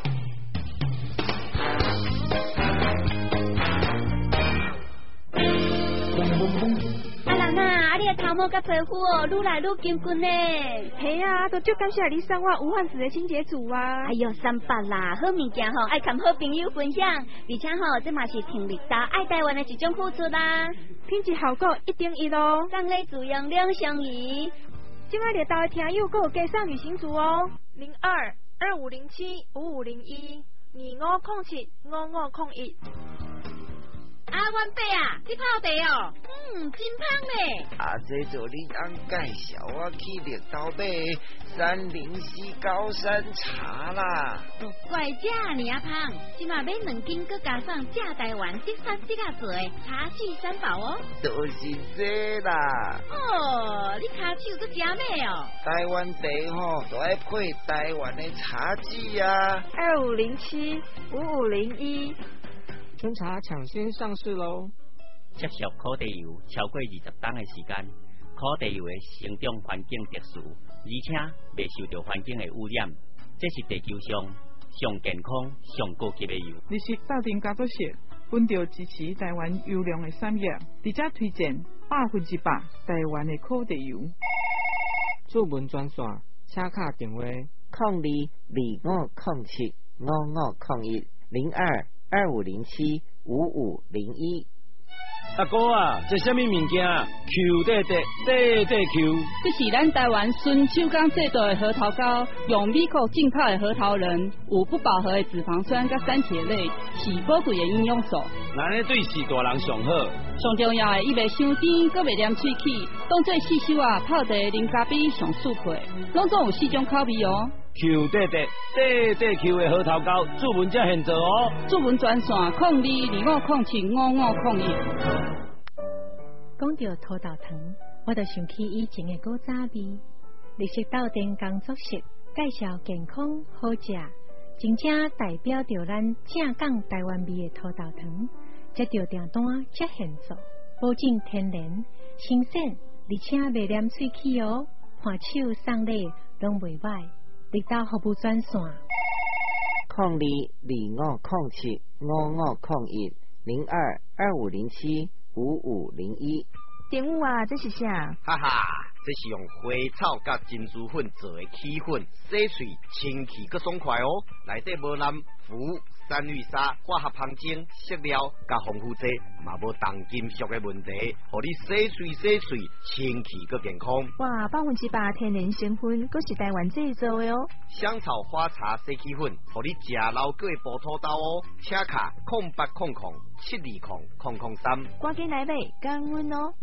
阿兰啊，啊你的头毛甲皮肤哦，愈来愈金滚呢。 系啊，都足感谢你送我无患子的清洁组啊。 哎呦，三八啦，好物件吼，爱跟好朋友分享，而且吼，这嘛是挺力达爱台湾的一种付出啦。 品质效果一定一咯。 让你自用两相宜。 今晚列岛的听友还有介绍旅行组哦，零二二五零七五五零一二五空七五五空一。 啊，阮爸啊，你泡茶哦，嗯，真香嘞。 啊，这就你当介绍我去绿岛买三零四高山茶啦。 都怪这尔啊芳，今嘛买两斤，佮加上正台湾特产适合做的茶具三宝哦。 都是这啦。 哦，你骹手都真美哦。 台湾茶吼，都爱配台湾的茶具啊。 二五零七五五零一。 春茶抢先上市喽！ 接受烤地油超过二十档的时间，烤地油的生长环境特殊，而且未受到环境的污染，这是地球上上健康、上高级的油。 你是斗阵工作室，本着支持台湾优良的产业，直接推荐百分之百台湾的烤地油。 注文专线，车卡电话： 零二二五零七五五零一零二。二五零七五五零一。 阿哥啊，这什么物件？Q 弟弟，弟弟 Q。 这是咱台湾纯手工制作的核桃糕，用美国进口的核桃仁，有不饱和的脂肪酸甲三铁类，是宝贵的营养素。 那呢对四大人上好。 上重要的，伊袂伤甜，阁袂黏喙齿，当做四手啊泡茶啉咖啡上舒服，拢总有四种口味哦。 Q 弟弟，弟弟 Q 的核桃糕，注文才现做哦。 注文专线：零二二五零七五五零一。 讲到土豆糖，我就想起以前的古早味。绿色豆丁工作室介绍健康好食，真正代表着咱正港台湾味的土豆糖，这着订单才现做，保证天然、新鲜，而且袂黏喙齿哦。看手送礼拢袂歹。绿岛服务专线：零二二五零七五五零一零二二五零七五五零一。 电话啊，这是啥？ 哈哈，这是用花草甲珍珠粉做的起粉，洗喙清气阁爽快哦。内底无含氟、 三氯沙化学旁精、色料甲防腐剂，嘛无重金属的问题，互你洗水洗水，清气阁健康。 哇，百分之百天然成分，阁是台湾制造的哦。 香草花茶洗气粉，互你食老过的补土豆哦。车卡空八空空七二空空空三， 赶紧来买，降温哦。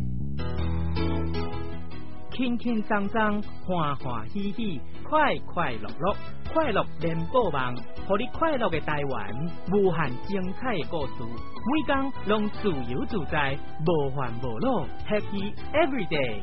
轻轻松松，欢欢喜喜，快快乐乐，快乐联播网，互你快乐的台湾，无限精彩的故事，每天拢自由自在，无烦无恼 ，Happy Everyday。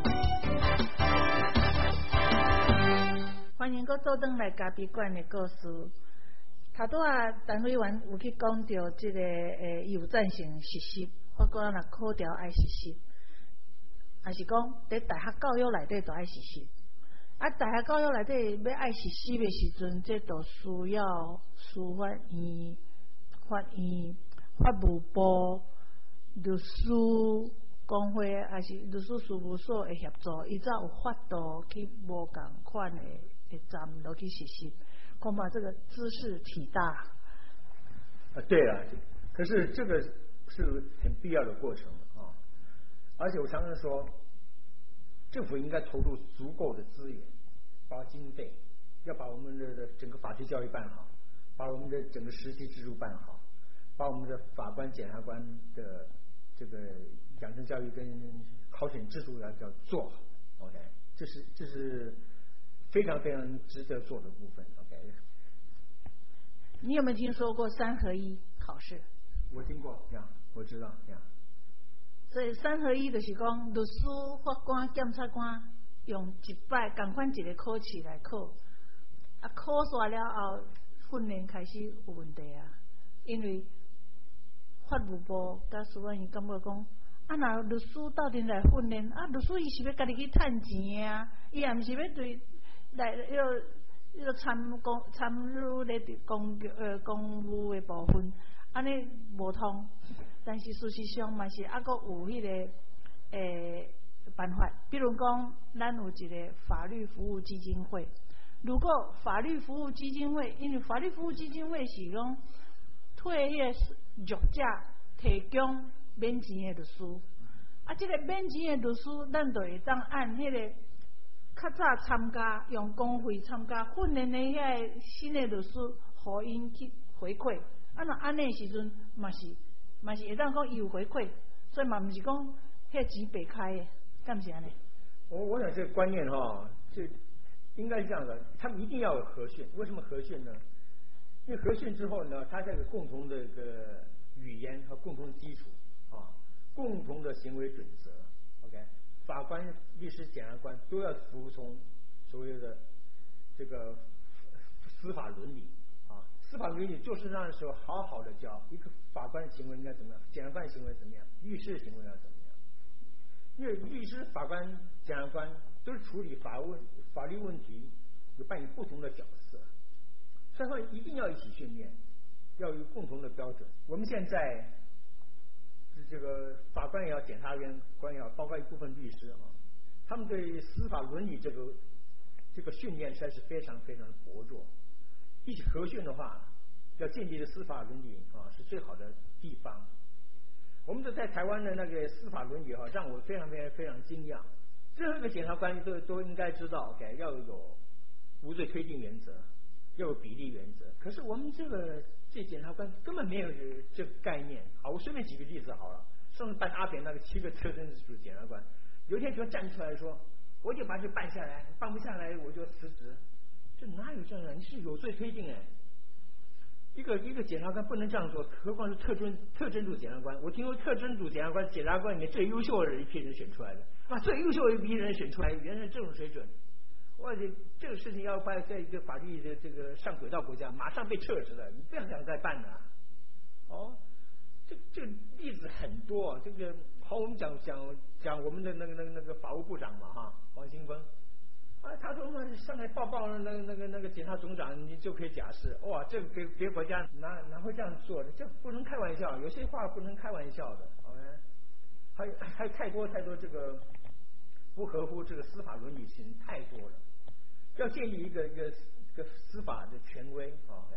欢迎阁做转来咖啡馆的故事。头拄啊，陈委员有去讲到即个诶有赞成实习，法官若考调爱实习。还是讲，伫大学教育内底就爱实习，啊，大学教育内底要爱实习的时阵，这就需要司法院、法院、法务部、律师工会，还是律师事务所的协助，伊才有法度去无共款的的站落去实习。恐怕这个知识体大。 啊，对了，可是这个是很必要的过程。而且我常常说，政府应该投入足够的资源，包经费，要把我们的整个法律教育办好，把我们的整个实习制度办好，把我们的法官、检察官的这个养成教育跟考选制度要要做好。OK， 这是这是非常非常值得做的部分。OK， 你有没有听说过三合一考试？ 我听过呀，我知道呀。 所以三合一就是讲，律师、法官、检察官用一摆同款一个考试来考，啊，考煞了后，训练开始有问题啊。因为法务部甲司法院感觉讲，啊，若律师斗阵来训练，啊，律师伊是要家己去趁钱啊，伊也毋是要对来迄个迄个参公参与咧公呃公务的部分，安尼无通。但是事实上嘛是还阁有迄、那个诶、欸、办法，比如讲，咱有一个法律服务基金会。如果法律服务基金会，因为法律服务基金会是讲替迄个弱者提供免钱的律师，啊，这个免钱的律师，咱就会当按迄个较早参加用公费参加训练的遐个新的律师，互因去回馈。啊，那安尼时阵嘛是。嘛是会当讲伊有回馈，所以嘛毋是讲迄钱白开的，敢毋是安尼？ 我我想这个观念哈，就应该是这样的，他们一定要有合训。为什么合训呢？因为合训之后呢，它这个共同的一个语言和共同基础啊，共同的行为准则。OK， 法官、律师、检察官都要服从所谓的这个司法伦理。司法伦理就是让时候好好的教一个法官的行为应该怎么样，检察官的行为怎么样，律师的行为要怎么样。因为律师、法官、检察官都是处理法问法律问题，有扮演不同的角色，所以说一定要一起训练，要有共同的标准。我们现在这个法官也好，检察官也好，包括一部分律师啊，他们对司法伦理这个这个训练实在是非常非常的薄弱。一起合训的话，要建立的司法伦理啊是最好的地方。我们的在台湾的那个司法伦理啊，让我非常非常非常惊讶。任何一个检察官都都应该知道 ，OK， 要有无罪推定原则，要有比例原则。可是我们这个这检察官根本没有这个概念。好，我随便举个例子好了。上次办阿扁那个七个特征组检察官，有一天就站出来说，我就把这办下来，办不下来我就辞职。这哪有这样的？你是有罪推定哎！一个一个检察官不能这样做，何况是特征特征组检察官。我听说特征组检察官检察官里面最优秀的一批人选出来的，把最优秀的一批人选出来，原来这种水准。哇，这这个事情要把在一个法律的这个上轨道国家，马上被撤职了，你不要想再办了。哦，这这个例子很多。这个好，我们讲讲讲我们的那个那个那个法务部长嘛哈，黄兴峰。啊，他说嘛，上来报报那个那个那个检察总长，你就可以假释。哇，这个别别国家哪哪会这样做的？这不能开玩笑，有些话不能开玩笑的。OK， 还有还有太多太多这个不合乎这个司法伦理性太多了。要建立一个一个一个司法的权威 ，OK，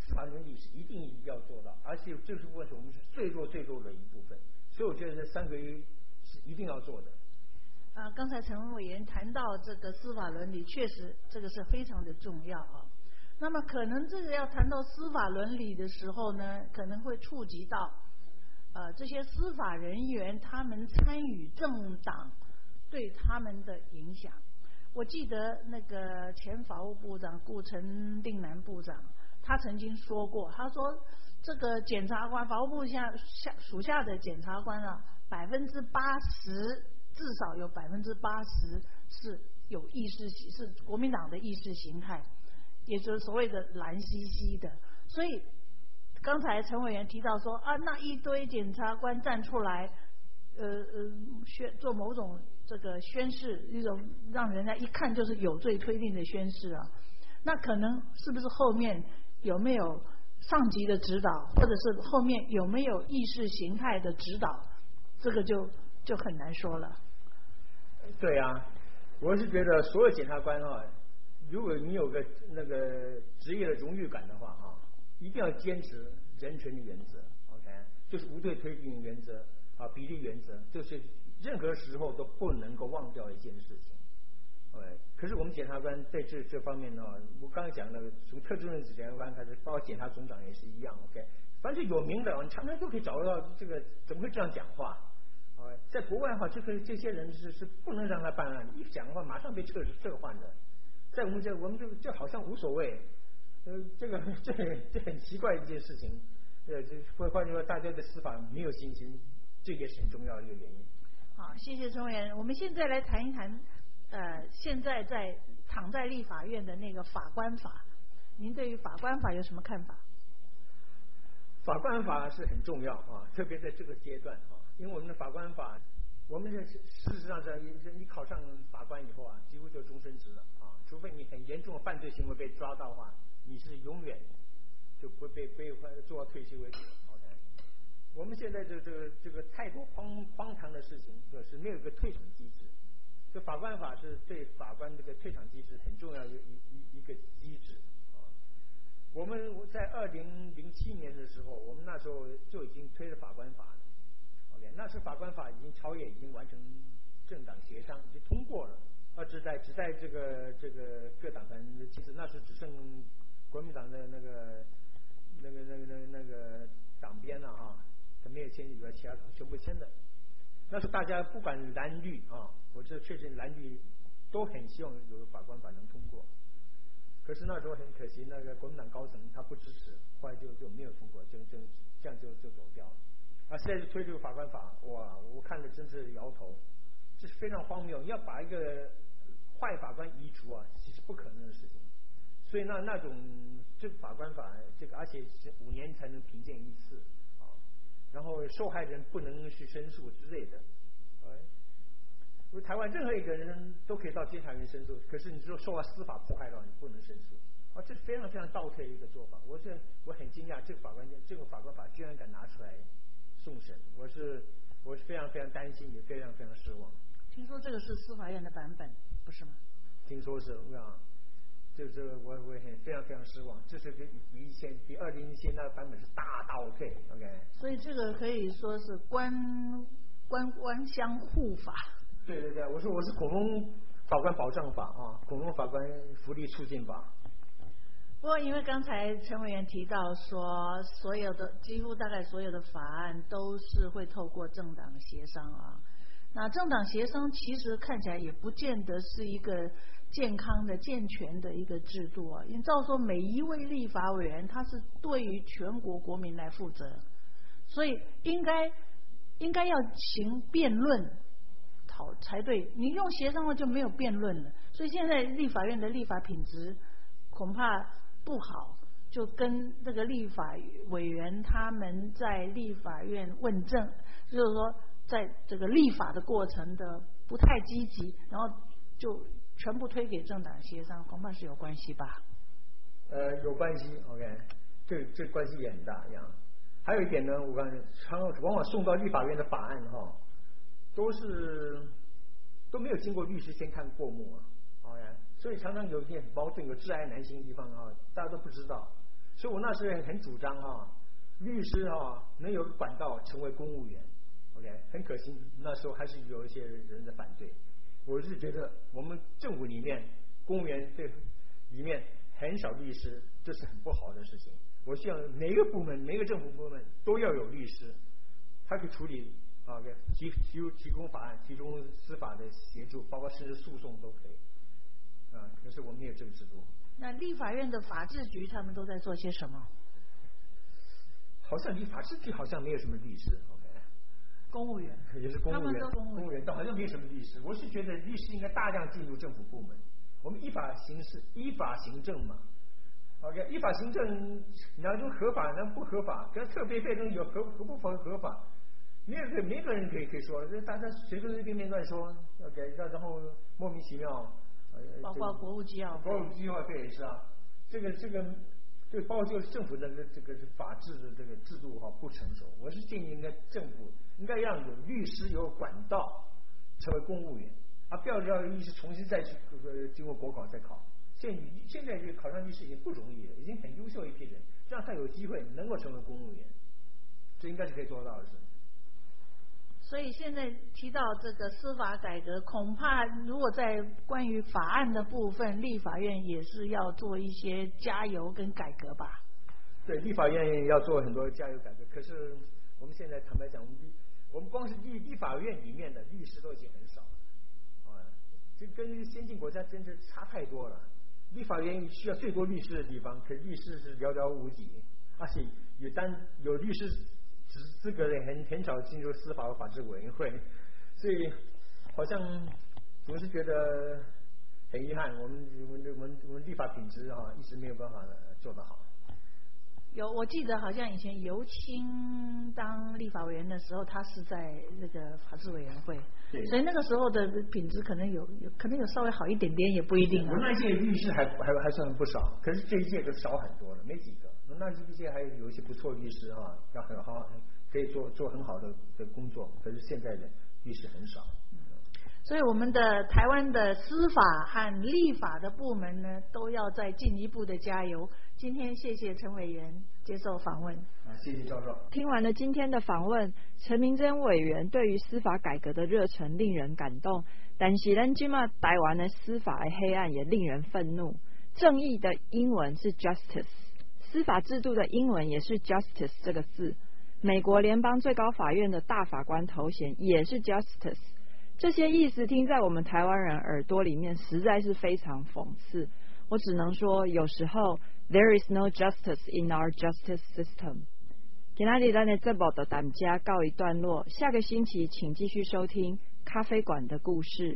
司法伦理是一定要做到，而且这个部分是我们是最弱最弱的一部分，所以我觉得这三个是一定要做的。 啊，刚才陈委员谈到这个司法伦理，确实这个是非常的重要啊。那么可能这个要谈到司法伦理的时候呢，可能会触及到呃这些司法人员他们参与政党对他们的影响。我记得那个前法务部长顾陈定南部长，他曾经说过，他说这个检察官，法务部下下属下的检察官啊，百分之八十至少有百分之八十是有意识是国民党的意识形态，也就是所谓的蓝兮兮的。所以刚才陈委员提到说啊，那一堆检察官站出来，呃呃宣做某种这个宣誓，一种让人家一看就是有罪推定的宣誓啊，那可能是不是后面有没有上级的指导，或者是后面有没有意识形态的指导，这个就就很难说了。 对啊，我是觉得所有检察官啊，如果你有个那个职业的荣誉感的话啊，一定要坚持人权的原则 ，OK， 就是无罪推定原则啊，比例原则，就是任何时候都不能够忘掉一件事情。OK， 可是我们检察官在这这方面呢，我刚才讲的，从特种检察官开始，包括检察总长也是一样 ，OK， 凡是有名的，你常常都可以找到这个，怎么会这样讲话？在国外的话，这个这些人是是不能让他办案，一讲的话马上被撤撤换的。在我们这，我们就就好像无所谓，呃，这个这这很奇怪的一件事情。呃，这换换句话说，大家对司法没有信心，这也是很重要的一个原因。 好，谢谢陈委员。我们现在来谈一谈，呃，现在在躺在立法院的那个法官法，您对于法官法有什么看法？ 法官法是很重要啊，特别在这个阶段啊。因为我们的法官法，我们事实上是，你考上法官以后啊，几乎就终身制了啊，除非你很严重的犯罪行为被抓到的话，你是永远就不被被做到退休为止。OK， 我们现在这这个这个太多荒荒唐的事情，就是没有一个退场机制。这法官法是对法官这个退场机制很重要的一一一个机制啊。我们在二零零七年的时候，我们那时候就已经推了法官法了。那时法官法已经朝野已经完成政党协商，已经通过了，而只在只在这个这个各党团，其实那时只剩国民党的那个那个那个那个那个党鞭了啊，他没有签，以外其他全部签的。那时候大家不管蓝绿啊，我这确实蓝绿都很希望有法官法能通过，可是那时候很可惜，那个国民党高层他不支持，后来就就没有通过，就就这样就就走掉了。啊，现在是推这个法官法，哇，我看了真是摇头，这是非常荒谬。要把一个坏法官移除啊，其实不可能的事情。所以那那种这个法官法，这个而且是五年才能评鉴一次啊，然后受害人不能去申诉之类的。哎，台湾任何一个人都可以到监察院申诉，可是你说受到司法迫害到，你不能申诉。啊，这是非常非常倒退的一个做法。我是我很惊讶，这个法官这个法官法居然敢拿出来送审，我是我是非常非常担心，也非常非常失望。 听说这个是司法院的版本，不是吗？ 听说是啊，这这我我很非常非常失望，这是比以前比二零一七那个版本是大倒退 ，OK。 所以这个可以说是官官官相护法。 对对对，我说我是恐龙法官保障法啊，恐龙法官福利促进法。 不过，因为刚才陈委员提到说，所有的几乎大概所有的法案都是会透过政党协商啊。那政党协商其实看起来也不见得是一个健康的、健全的一个制度啊。因为照说每一位立法委员他是对于全国国民来负责，所以应该应该要行辩论讨才对。你用协商了就没有辩论了，所以现在立法院的立法品质恐怕不好，就跟这个立法委员他们在立法院问政，就是说在这个立法的过程的不太积极，然后就全部推给政党协商，恐怕是有关系吧？ 呃，有关系 ，OK， 这这关系也很大呀。还有一点呢，我刚才常往往送到立法院的法案哈，都是都没有经过律师先看过目啊， OK。所以常常有一些矛盾、有挚爱难行的地方啊，大家都不知道。 所以我那时候很主张哈、啊，律师哈、啊、能有管道成为公务员。OK， 很可惜那时候还是有一些人在反对。我是觉得我们政府里面公务员对里面很少律师，这是很不好的事情。我希望每个部门每个政府部门都要有律师，他可以处理啊提提提供法案，提供司法的协助，包括甚至诉讼都可以啊。可是我们没有这个制度。 那立法院的法制局他们都在做些什么？ 好像立法制局好像没有什么律师。 公务员也是公务员， 他们都公务员，但好像没什么律师。我是觉得律师应该大量进入政府部门。我们依法行事，依法行政嘛。OK， 依法行政，你要说合法，那不合法，跟特别费中有合合不合合法，没有个没个人可以可以说，大家随随便便乱说 ，OK， 然后莫名其妙。 包括国务机要费， 国务机要费也是啊，这个这个。这个包括这个政府的这个法治的这个制度哈不成熟，我是建议应该政府应该让有律师有管道成为公务员，啊不要让律师重新再去呃经过国考再考。现现在这考上律师已经不容易了，已经很优秀一批人，让他有机会能够成为公务员，这应该是可以做到的事。 所以现在提到这个司法改革，恐怕如果在关于法案的部分，立法院也是要做一些加油跟改革吧。 对，立法院要做很多加油改革，可是我们现在坦白讲，我们我们光是立立法院里面的律师都已经很少了，啊，这跟先进国家真是差太多了。立法院需要最多律师的地方，可律师是寥寥无几，而且有单有律师资格的很很少进入司法和法制委员会，所以好像总是觉得很遗憾，我们我们我们我们立法品质啊一直没有办法做得好。 有，我记得好像以前尤清当立法委员的时候，他是在那个法制委员会，所以那个时候的品质可能有有可能有稍微好一点点，也不一定啊。 我那届律师还还还算不少，可是这一届就少很多了，没几个。那这一届还有一些不错律师哈、啊，要很好可以做做很好的的工作，可是现在的律师很少。 所以我们的台湾的司法和立法的部门呢，都要再进一步的加油。今天谢谢陈委员接受访问。 啊，谢谢教授。 听完了今天的访问，陈明真委员对于司法改革的热忱令人感动，但是咱今嘛台湾的司法的黑暗也令人愤怒。正义的英文是 justice， 司法制度的英文也是 justice 这个字。美国联邦最高法院的大法官头衔也是 justice。这些意思听在我们台湾人耳朵里面实在是非常讽刺，我只能说有时候 there is no justice in our justice system。 今天咱的节目就到这告一段落，下个星期请继续收听咖啡馆的故事。